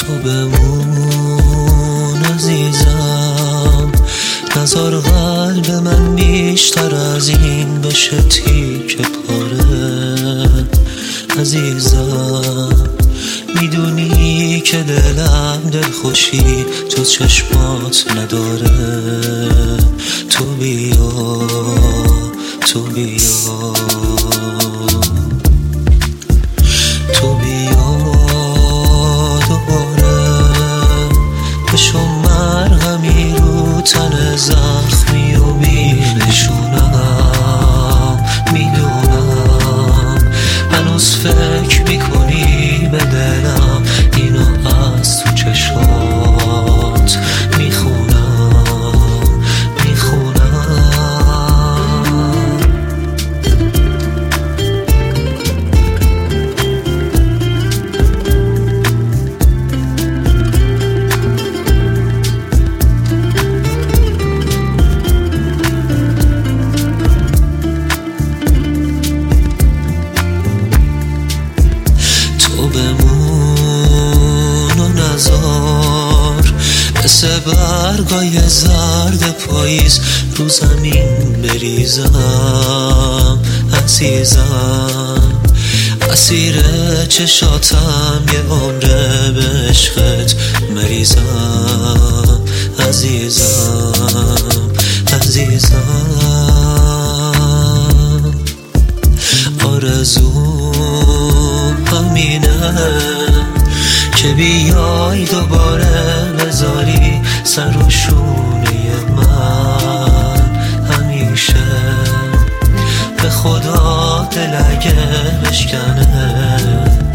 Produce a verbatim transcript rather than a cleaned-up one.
تو بمون عزیزم، نذار قلب من بیشتر از این بشه تیکه پاره. عزیزم میدونی که دلم دل خوشی تو چشمات نداره. تو بیا تو بیا تو بیا دوباره، بشو مرهمی رو تن زخمی و بینشونم. میدونم هنوز فکر میکنی به دلم، اینو از تو چشات میخونم میخونم. تو بمون و نذار مثل برگای زرد پاییز رو زمین بریزم. عزیزم اسیر چشاتم یه عمره به عشقت مریزم. عزیزم عزیزم آرزوم همینه که بیای دوباره بذاری سر و شونه من. همیشه به خدا دل اگه بشکنه